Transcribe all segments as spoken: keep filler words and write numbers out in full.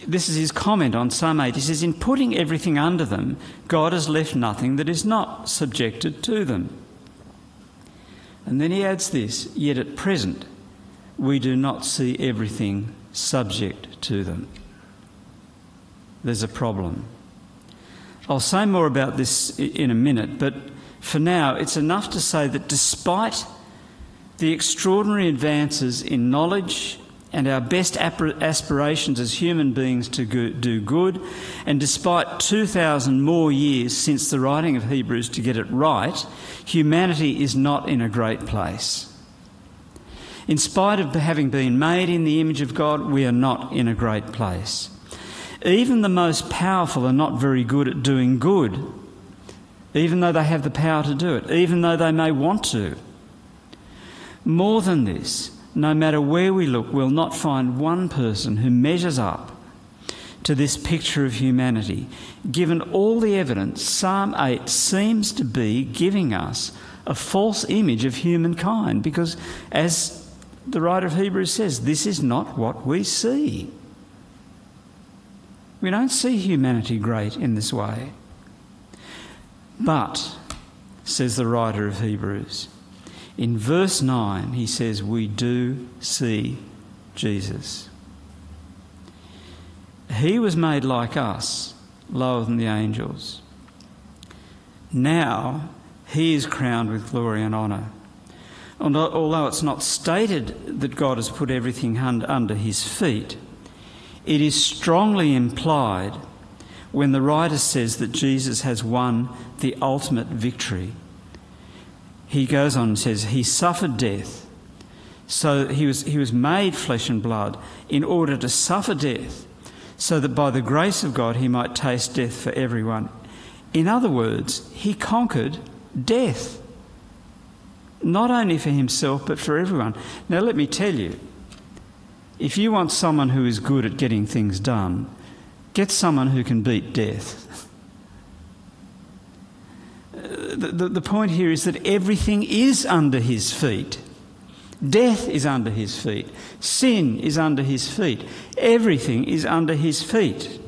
this is his comment on Psalm eight. He says, in putting everything under them, God has left nothing that is not subjected to them. And then he adds this, yet at present we do not see everything subject to them. There's a problem. I'll say more about this in a minute, but for now it's enough to say that despite the extraordinary advances in knowledge and our best aspirations as human beings to do good, and despite two thousand more years since the writing of Hebrews to get it right, humanity is not in a great place. In spite of having been made in the image of God, we are not in a great place. Even the most powerful are not very good at doing good, even though they have the power to do it, even though they may want to. More than this, no matter where we look, we'll not find one person who measures up to this picture of humanity. Given all the evidence, Psalm eight seems to be giving us a false image of humankind because, as the writer of Hebrews says, this is not what we see. We don't see humanity great in this way. But, says the writer of Hebrews, in verse nine he says, we do see Jesus. He was made like us, lower than the angels. Now he is crowned with glory and honour. And although it's not stated that God has put everything under his feet, it is strongly implied when the writer says that Jesus has won the ultimate victory. He goes on and says, he suffered death. So he was, he was made flesh and blood in order to suffer death, so that by the grace of God he might taste death for everyone. In other words, he conquered death. Not only for himself, but for everyone. Now let me tell you, if you want someone who is good at getting things done, get someone who can beat death. The, the, the point here is that everything is under his feet. Death is under his feet. Sin is under his feet. Everything is under his feet.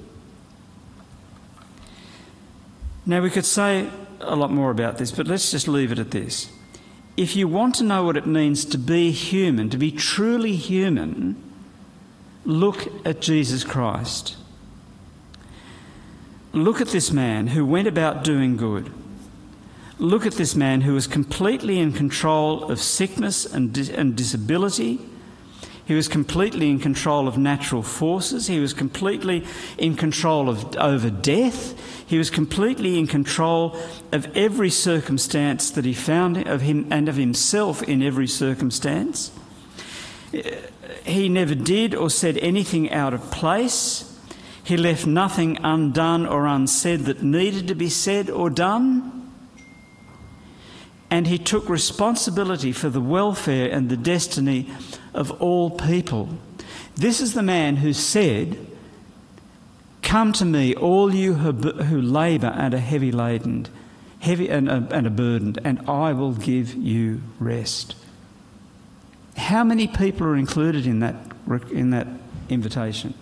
Now we could say a lot more about this, but let's just leave it at this. If you want to know what it means to be human, to be truly human, look at Jesus Christ. Look at this man who went about doing good. Look at this man who was completely in control of sickness and, dis- and disability. He was completely in control of natural forces. He was completely in control of over death. He was completely in control of every circumstance that he found of him and of himself in every circumstance. He never did or said anything out of place. He left nothing undone or unsaid that needed to be said or done. And he took responsibility for the welfare and the destiny of all people. This is the man who said, "Come to me, all you who labour and are heavy laden, heavy and, and are burdened, and I will give you rest." How many people are included in that in that invitation?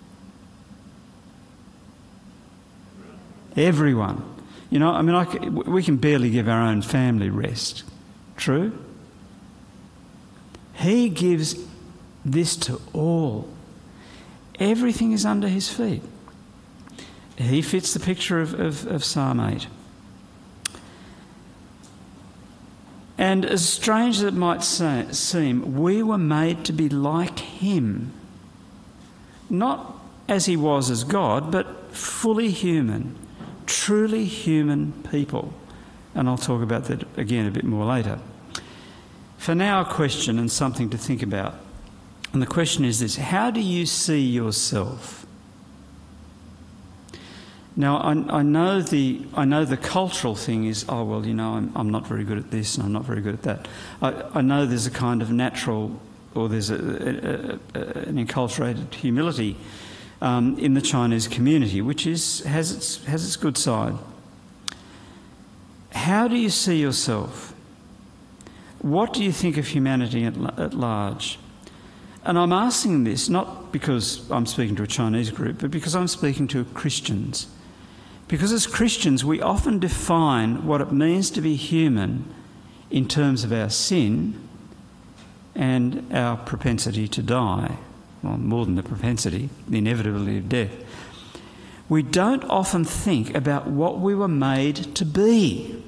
Everyone. You know, I mean, I, we can barely give our own family rest. True? He gives this to all. Everything is under his feet. He fits the picture of, of, of Psalm eight. And as strange as it might say, seem, we were made to be like him. Not as he was as God, but fully human. Truly human people. And I'll talk about that again a bit more later. For now, a question and something to think about. And the question is this: how do you see yourself? Now, I, I know the I know the cultural thing is, oh, well, you know, I'm, I'm not very good at this and I'm not very good at that. I, I know there's a kind of natural, or there's a, a, a, an enculturated humility Um, in the Chinese community, which is has its has its good side. How do you see yourself? What do you think of humanity at, at large? And I'm asking this not because I'm speaking to a Chinese group, but because I'm speaking to Christians. Because as Christians, we often define what it means to be human in terms of our sin and our propensity to die. Well, more than the propensity, the inevitability of death. We don't often think about what we were made to be.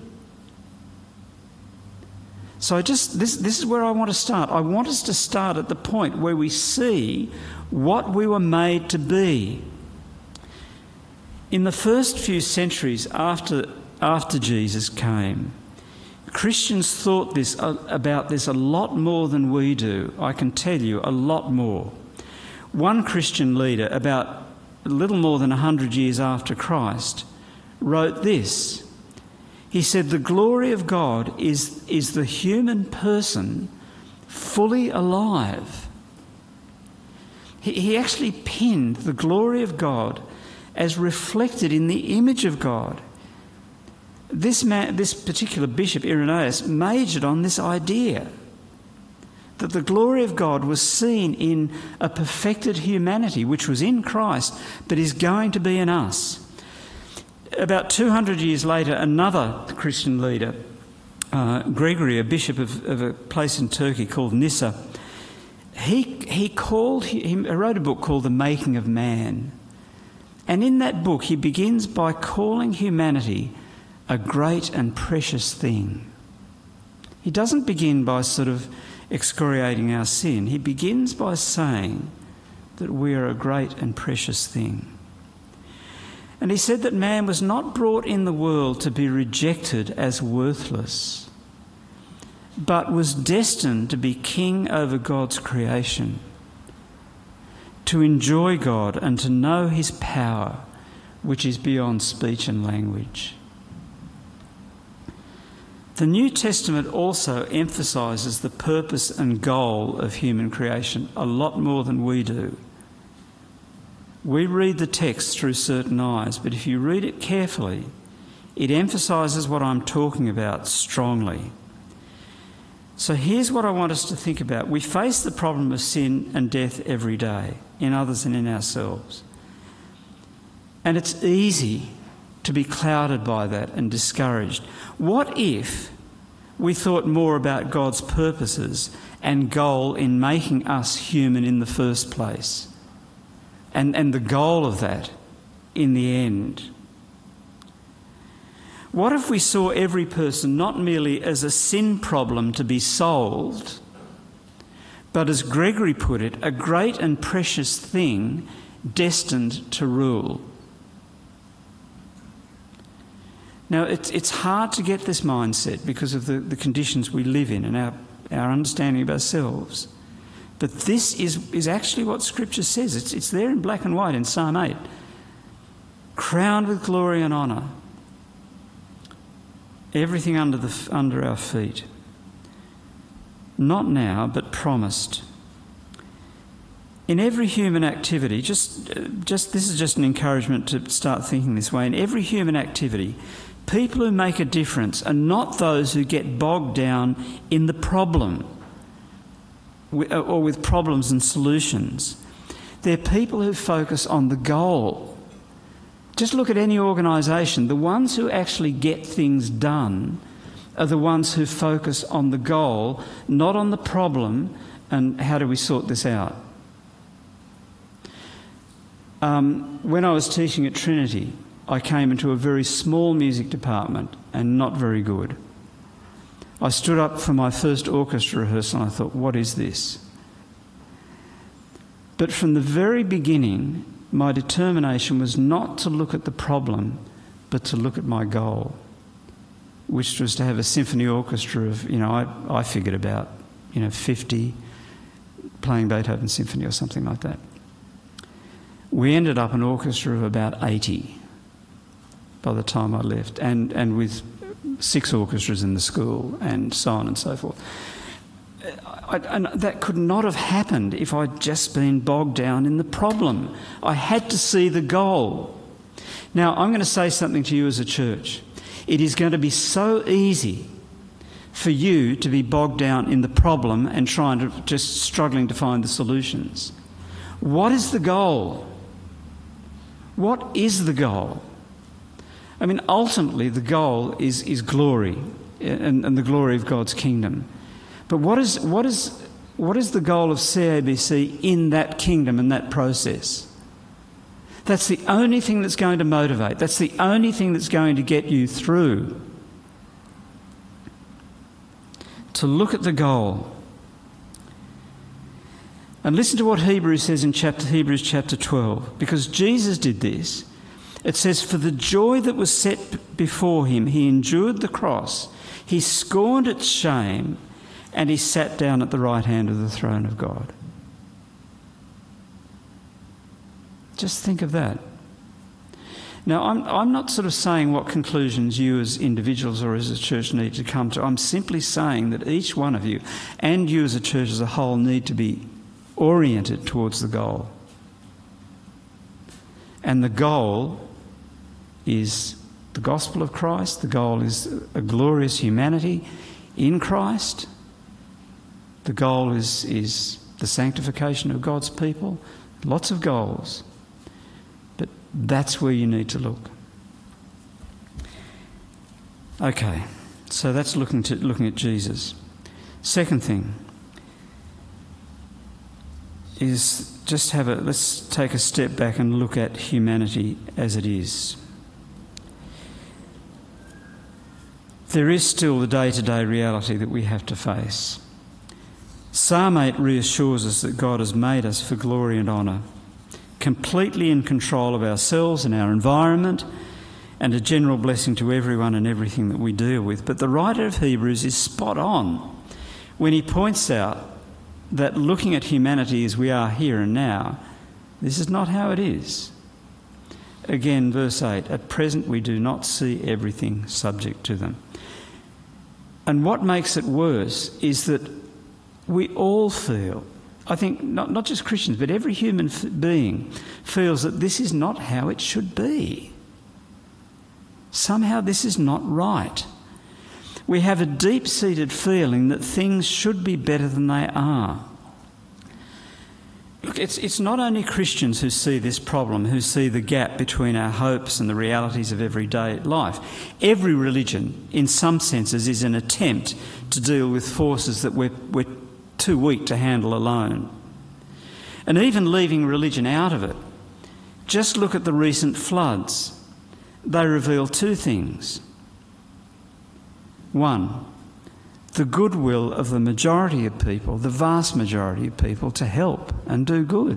So I just this this is where I want to start. I want us to start at the point where we see what we were made to be. In the first few centuries after after Jesus came, Christians thought this uh, about this a lot more than we do. I can tell you, a lot more. One Christian leader, about a little more than a hundred years after Christ, wrote this. He said, "The glory of God is, is the human person fully alive." He, he actually pinned the glory of God as reflected in the image of God. This man, this particular bishop, Irenaeus, majored on this idea that the glory of God was seen in a perfected humanity, which was in Christ, but is going to be in us. About two hundred years later, another Christian leader, uh, Gregory, a bishop of, of a place in Turkey called Nyssa, he, he, called, he, he wrote a book called The Making of Man. And in that book, he begins by calling humanity a great and precious thing. He doesn't begin by sort of excoriating our sin. He begins by saying that we are a great and precious thing. And he said that man was not brought in the world to be rejected as worthless, but was destined to be king over God's creation, to enjoy God and to know his power, which is beyond speech and language. The New Testament also emphasises the purpose and goal of human creation a lot more than we do. We read the text through certain eyes, but if you read it carefully, it emphasises what I'm talking about strongly. So here's what I want us to think about. We face the problem of sin and death every day, in others and in ourselves. And it's easy to be clouded by that and discouraged. What if we thought more about God's purposes and goal in making us human in the first place? And, and the goal of that in the end. What if we saw every person not merely as a sin problem to be solved, but as Gregory put it, a great and precious thing destined to rule? Now, it's, it's hard to get this mindset because of the, the conditions we live in and our, our understanding of ourselves. But this is, is actually what Scripture says. It's, it's there in black and white in Psalm eight. Crowned with glory and honour. Everything under, the, under our feet. Not now, but promised. In every human activity, just, just this is just an encouragement to start thinking this way. In every human activity, people who make a difference are not those who get bogged down in the problem or with problems and solutions. They're people who focus on the goal. Just look at any organisation. The ones who actually get things done are the ones who focus on the goal, not on the problem and how do we sort this out. Um, when I was teaching at Trinity, I came into a very small music department and not very good. I stood up for my first orchestra rehearsal and I thought, what is this? But from the very beginning, my determination was not to look at the problem, but to look at my goal, which was to have a symphony orchestra of, you know, I, I figured about, you know, fifty playing Beethoven Symphony or something like that. We ended up an orchestra of about eighty by the time I left, and, and with six orchestras in the school and so on and so forth. I, and that could not have happened if I'd just been bogged down in the problem. I had to see the goal. Now, I'm going to say something to you as a church. It is going to be so easy for you to be bogged down in the problem and trying to just struggling to find the solutions. What is the goal? What is the goal? I mean, ultimately the goal is, is glory and, and the glory of God's kingdom. But what is, what is, what is the goal of C A B C in that kingdom and that process? That's the only thing that's going to motivate. That's the only thing that's going to get you through. To look at the goal. And listen to what Hebrews says in chapter Hebrews chapter twelve. Because Jesus did this. It says, for the joy that was set before him, he endured the cross. He scorned its shame, and he sat down at the right hand of the throne of God. Just think of that. Now, I'm, I'm not sort of saying what conclusions you as individuals or as a church need to come to. I'm simply saying that each one of you and you as a church as a whole need to be oriented towards the goal. And the goal is the gospel of Christ. The goal is a glorious humanity in Christ. The goal is, is the sanctification of God's people. Lots of goals. But that's where you need to look. Okay, so that's looking to looking at Jesus. Second thing is just have a let's take a step back and look at humanity as it is. There is still the day-to-day reality that we have to face. Psalm eight reassures us that God has made us for glory and honour, completely in control of ourselves and our environment, and a general blessing to everyone and everything that we deal with. But the writer of Hebrews is spot on when he points out that looking at humanity as we are here and now, this is not how it is. Again, verse eight, at present we do not see everything subject to them. And what makes it worse is that we all feel, I think not, not just Christians, but every human f- being feels that this is not how it should be. Somehow this is not right. We have a deep-seated feeling that things should be better than they are. Look, it's, it's not only Christians who see this problem, who see the gap between our hopes and the realities of everyday life. Every religion, in some senses, is an attempt to deal with forces that we're, we're too weak to handle alone. And even leaving religion out of it, just look at the recent floods. They reveal two things. One, the goodwill of the majority of people, the vast majority of people, to help and do good.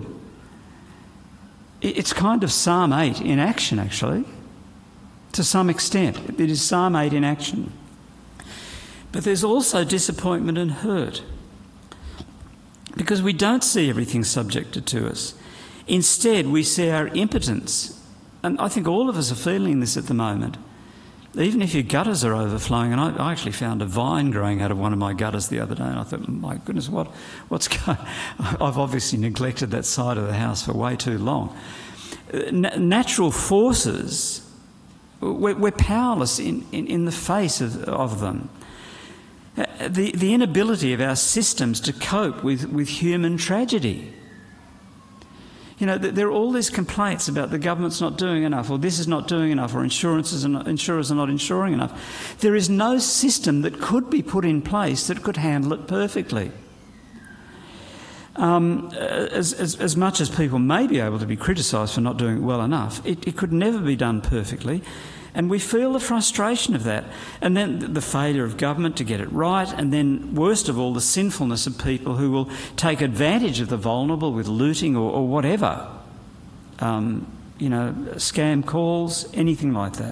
It's kind of Psalm eight in action, actually, to some extent. It is Psalm eight in action. But there's also disappointment and hurt, because we don't see everything subjected to us. Instead, we see our impotence. And I think all of us are feeling this at the moment. Even if your gutters are overflowing, and I, I actually found a vine growing out of one of my gutters the other day, and I thought, my goodness, what, what's going on? I've obviously neglected that side of the house for way too long. N- natural forces, we're, we're powerless in, in, in the face of, of them. The, the inability of our systems to cope with, with human tragedy. You know, there are all these complaints about the government's not doing enough, or this is not doing enough, or insurances are not, insurers are not insuring enough. There is no system that could be put in place that could handle it perfectly. Um, as, as, as much as people may be able to be criticised for not doing it well enough, it, it could never be done perfectly. And we feel the frustration of that. And then the failure of government to get it right, and then, worst of all, the sinfulness of people who will take advantage of the vulnerable with looting or, or whatever. Um, you know, scam calls, anything like that.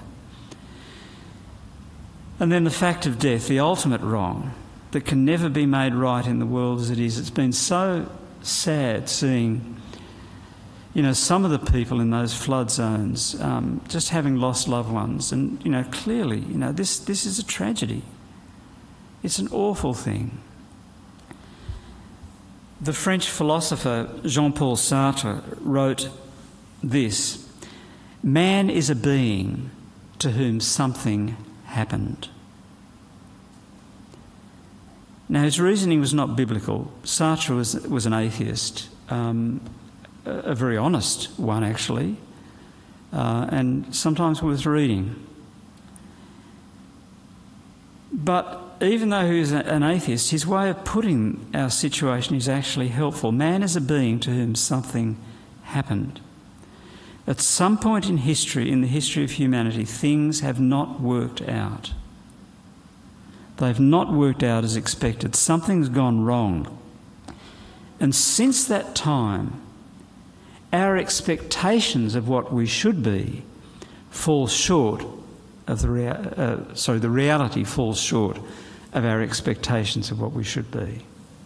And then the fact of death, the ultimate wrong that can never be made right in the world as it is. It's been so sad seeing, you know, some of the people in those flood zones um, just having lost loved ones. And, you know, clearly, you know, this, this is a tragedy. It's an awful thing. The French philosopher Jean-Paul Sartre wrote this: man is a being to whom something happened. Now, his reasoning was not biblical. Sartre was, was an atheist, um, a, a very honest one actually, uh, and sometimes worth reading. But even though he was an atheist, his way of putting our situation is actually helpful. Man is a being to whom something happened. At some point in history, in the history of humanity, things have not worked out. They've not worked out as expected. Something's gone wrong. And since that time, our expectations of what we should be fall short of the rea- uh, sorry, the reality falls short of our expectations of what we should be.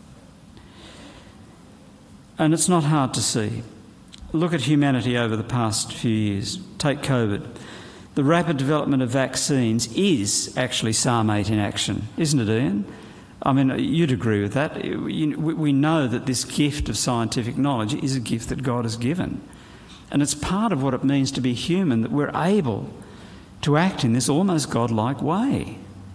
And it's not hard to see. Look at humanity over the past few years. Take COVID. The rapid development of vaccines is actually Psalm eight in action, isn't it, Ian? I mean, you'd agree with that. We know that this gift of scientific knowledge is a gift that God has given. And it's part of what it means to be human, that we're able to act in this almost godlike way.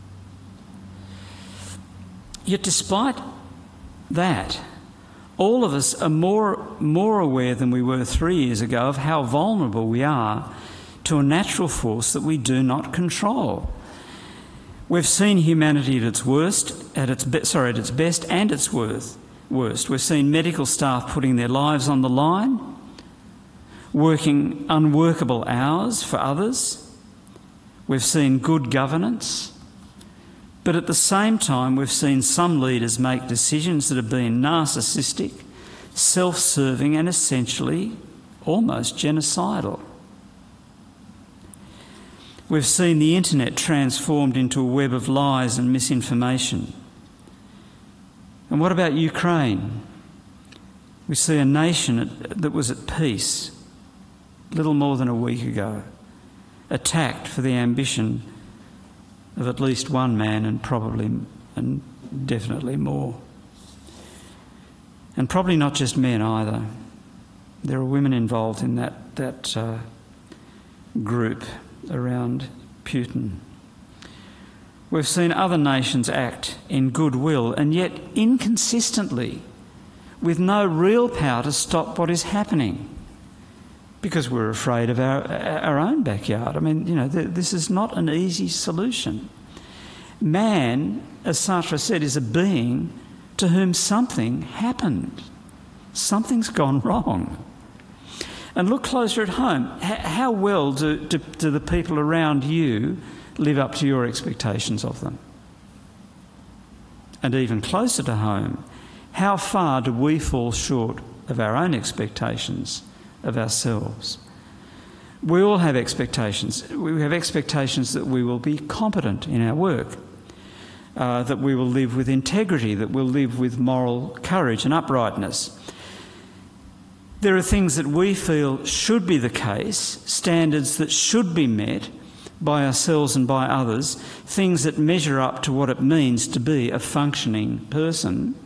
Yet despite that, all of us are more, more aware than we were three years ago of how vulnerable we are to a natural force that we do not control. We've seen humanity at its worst, at its be- sorry, at its best and its worst. Worst. We've seen medical staff putting their lives on the line, working unworkable hours for others. We've seen good governance. But at the same time, we've seen some leaders make decisions that have been narcissistic, self-serving and essentially almost genocidal. We've seen the internet transformed into a web of lies and misinformation. And what about Ukraine? We see a nation that was at peace little more than a week ago, attacked for the ambition of at least one man and probably and definitely more. And probably not just men either. There are women involved in that, that uh, group around Putin. We've seen other nations act in goodwill and yet inconsistently, with no real power to stop what is happening, because we're afraid of our, our own backyard. I mean, you know, th- this is not an easy solution. Man, as Sartre said, is a being to whom something happened. Something's gone wrong. And look closer at home. H- how well do, do, do the people around you live up to your expectations of them? And even closer to home, how far do we fall short of our own expectations of ourselves? We all have expectations. We have expectations that we will be competent in our work, uh, that we will live with integrity, that we'll live with moral courage and uprightness. There are things that we feel should be the case, standards that should be met by ourselves and by others, things that measure up to what it means to be a functioning person.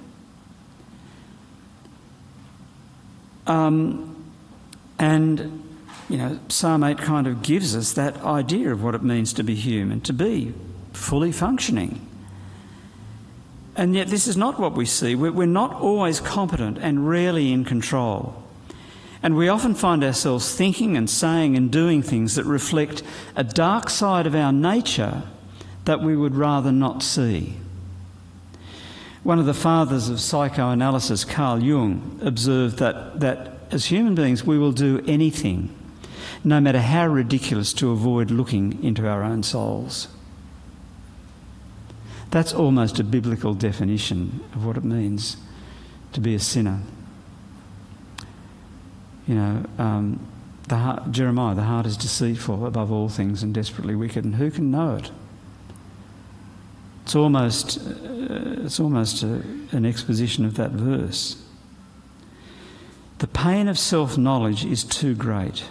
Um, and, you know, Psalm eight kind of gives us that idea of what it means to be human, to be fully functioning. And yet this is not what we see. We're not always competent and rarely in control. And we often find ourselves thinking and saying and doing things that reflect a dark side of our nature that we would rather not see. One of the fathers of psychoanalysis, Carl Jung, observed that, that as human beings we will do anything, no matter how ridiculous, to avoid looking into our own souls. That's almost a biblical definition of what it means to be a sinner. You know, um, the heart, Jeremiah, the heart is deceitful above all things and desperately wicked, and who can know it? It's almost, uh, it's almost a, an exposition of that verse. The pain of self-knowledge is too great.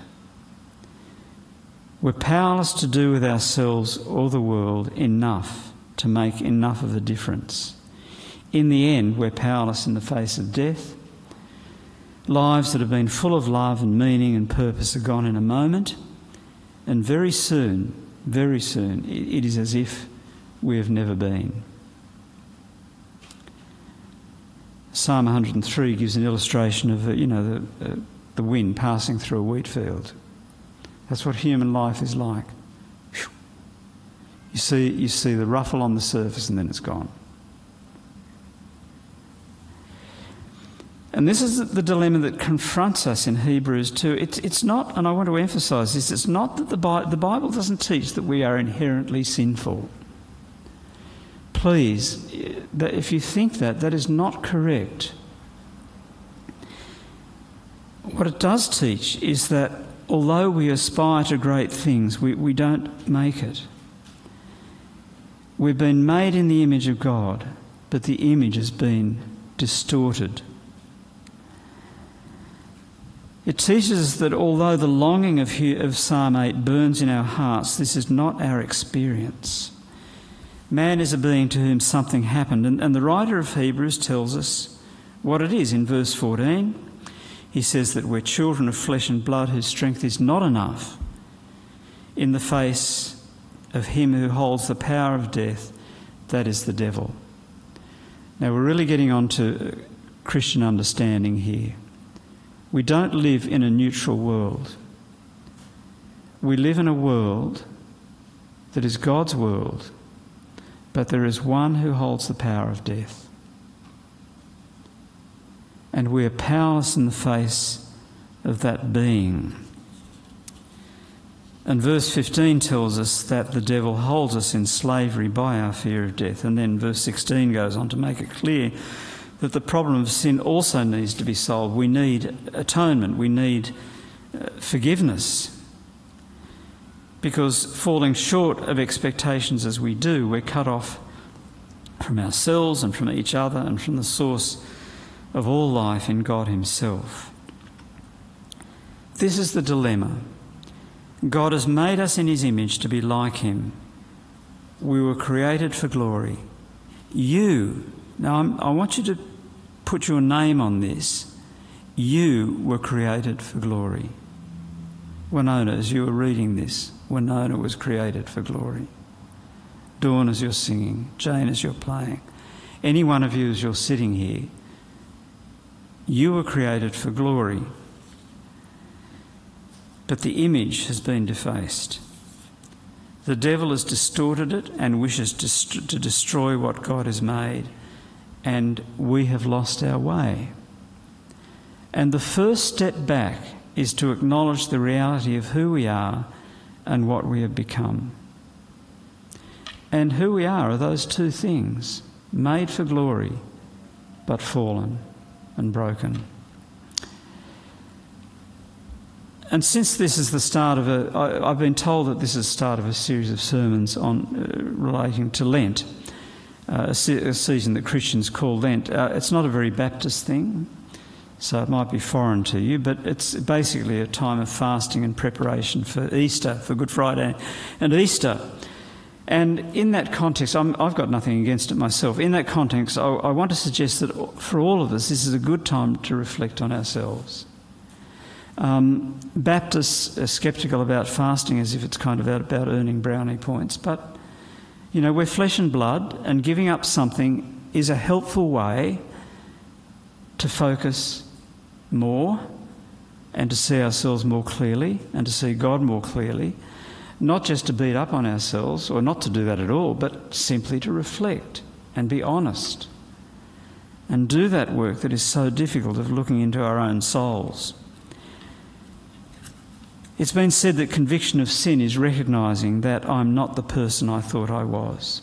We're powerless to do with ourselves or the world enough to make enough of a difference. In the end, we're powerless in the face of death. Lives that have been full of love and meaning and purpose are gone in a moment, and very soon, very soon, it is as if we have never been. Psalm one hundred and three gives an illustration of, uh, you know, the, uh, the wind passing through a wheat field. That's what human life is like. You see, you see the ruffle on the surface and then it's gone. And this is the dilemma that confronts us in Hebrews two. It's, it's not, and I want to emphasise this, it's not that the Bible, the Bible doesn't teach that we are inherently sinful. Please, that if you think that, that is not correct. What it does teach is that although we aspire to great things, we, we don't make it. We've been made in the image of God, but the image has been distorted. It teaches us that although the longing of, of Psalm eight burns in our hearts, this is not our experience. Man is a being to whom something happened, and, and the writer of Hebrews tells us what it is in verse fourteen. He says that we're children of flesh and blood whose strength is not enough in the face of him who holds the power of death, that is the devil. Now we're really getting on to Christian understanding here. We don't live in a neutral world. We live in a world that is God's world, but there is one who holds the power of death. And we are powerless in the face of that being. And verse fifteen tells us that the devil holds us in slavery by our fear of death. And then verse sixteen goes on to make it clear that the problem of sin also needs to be solved. We need atonement. We need uh, forgiveness. Because falling short of expectations as we do, we're cut off from ourselves and from each other and from the source of all life in God himself. This is the dilemma. God has made us in his image to be like him. We were created for glory. You, now I'm, I want you to put your name on this. You were created for glory. Winona, as you were reading this, Winona was created for glory. Dawn, as you're singing, Jane, as you're playing, any one of you as you're sitting here, you were created for glory. But the image has been defaced. The devil has distorted it and wishes to, to destroy what God has made, and we have lost our way. And the first step back is to acknowledge the reality of who we are and what we have become. And who we are are those two things, made for glory, but fallen and broken. And since this is the start of a, I, I've been told that this is the start of a series of sermons on uh, relating to Lent, uh, a, se- a season that Christians call Lent. Uh, it's not a very Baptist thing, so it might be foreign to you, but it's basically a time of fasting and preparation for Easter, for Good Friday and Easter. And in that context, I'm, I've got nothing against it myself. In that context, I, I want to suggest that for all of us, this is a good time to reflect on ourselves. Um, Baptists are sceptical about fasting as if it's kind of about earning brownie points. But, you know, we're flesh and blood, and giving up something is a helpful way to focus more and to see ourselves more clearly and to see God more clearly. Not just to beat up on ourselves, or not to do that at all, but simply to reflect and be honest and do that work that is so difficult of looking into our own souls. It's been said that conviction of sin is recognising that I'm not the person I thought I was.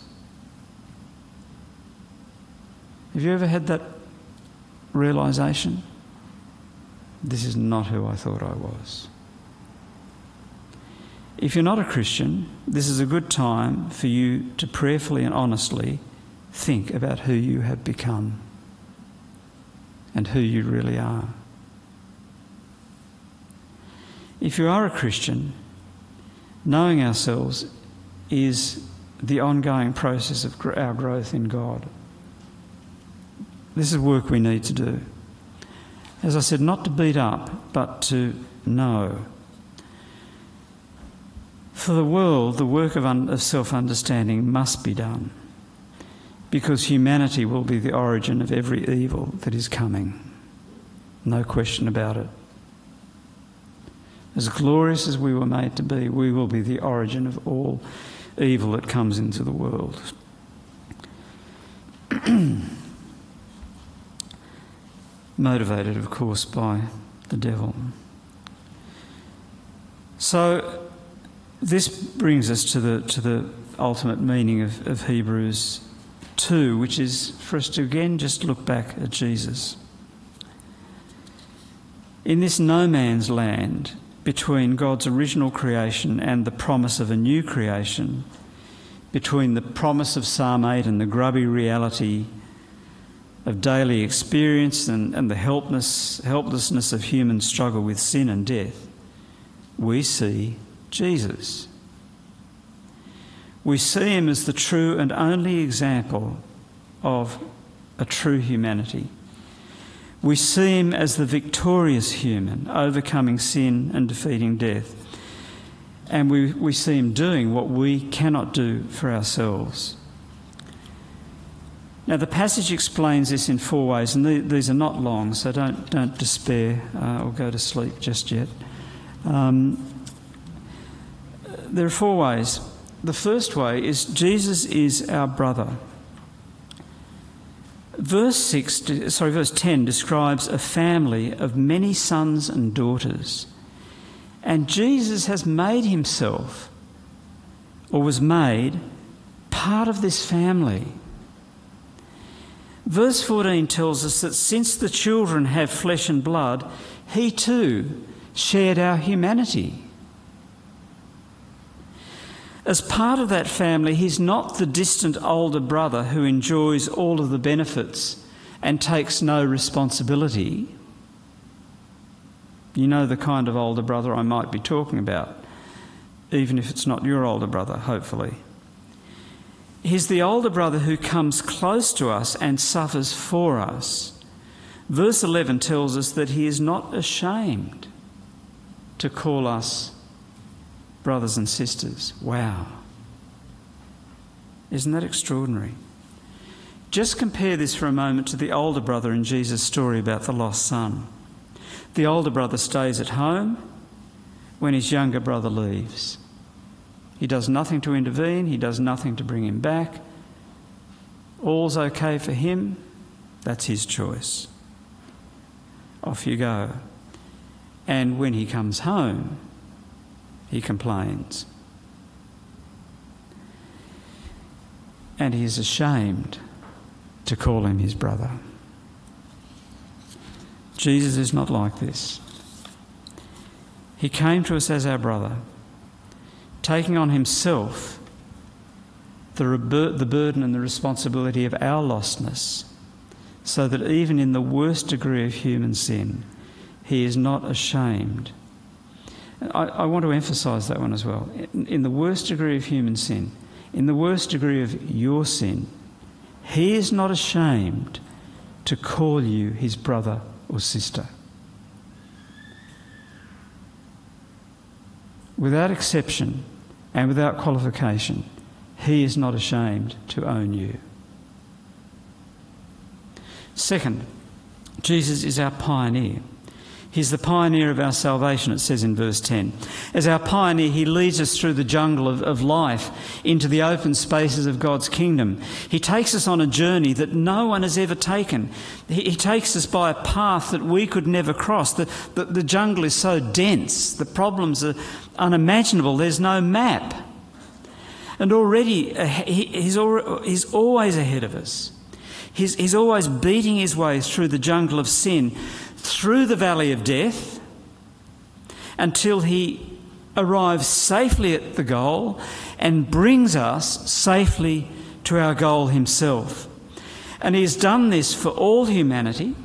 Have you ever had that realisation? This is not who I thought I was. If you're not a Christian, this is a good time for you to prayerfully and honestly think about who you have become and who you really are. If you are a Christian, knowing ourselves is the ongoing process of our growth in God. This is work we need to do. As I said, not to beat up, but to know. For the world, the work of, un- of self-understanding must be done, because humanity will be the origin of every evil that is coming. No question about it. As glorious as we were made to be, we will be the origin of all evil that comes into the world. Motivated, of course, by the devil. So this brings us to the to the ultimate meaning of, of Hebrews two, which is for us to again just look back at Jesus. In this no man's land, between God's original creation and the promise of a new creation, between the promise of Psalm eight and the grubby reality of daily experience and, and the helpless, helplessness of human struggle with sin and death, we see Jesus. We see him as the true and only example of a true humanity. We see him as the victorious human, overcoming sin and defeating death. And we, we see him doing what we cannot do for ourselves. Now, the passage explains this in four ways, and the, these are not long, so don't, don't despair uh, or go to sleep just yet. Um, there are four ways. The first way is Jesus is our brother. Verse six, sorry, verse ten describes a family of many sons and daughters. And Jesus has made himself, or was made, part of this family. Verse fourteen tells us that since the children have flesh and blood, he too shared our humanity. As part of that family, he's not the distant older brother who enjoys all of the benefits and takes no responsibility. You know the kind of older brother I might be talking about, even if it's not your older brother, hopefully. He's the older brother who comes close to us and suffers for us. Verse eleven tells us that he is not ashamed to call us brothers and sisters. Wow. Isn't that extraordinary? Just compare this for a moment to the older brother in Jesus' story about the lost son. The older brother stays at home when his younger brother leaves. He does nothing to intervene. He does nothing to bring him back. All's okay for him. That's his choice. Off you go. And when he comes home, he complains. And he is ashamed to call him his brother. Jesus is not like this. He came to us as our brother, taking on himself the, rebur- the burden and the responsibility of our lostness, so that even in the worst degree of human sin, he is not ashamed. I, I want to emphasise that one as well. In, in the worst degree of human sin, in the worst degree of your sin, he is not ashamed to call you his brother or sister. Without exception and without qualification, he is not ashamed to own you. Second, Jesus is our pioneer. He's the pioneer of our salvation, it says in verse ten. As our pioneer, he leads us through the jungle of, of life into the open spaces of God's kingdom. He takes us on a journey that no one has ever taken. He, he takes us by a path that we could never cross. The, the, the jungle is so dense. The problems are unimaginable. There's no map. And already uh, he, he's, al- he's always ahead of us. He's, he's always beating his way through the jungle of sin, through the valley of death, until he arrives safely at the goal and brings us safely to our goal himself. And he has done this for all humanity,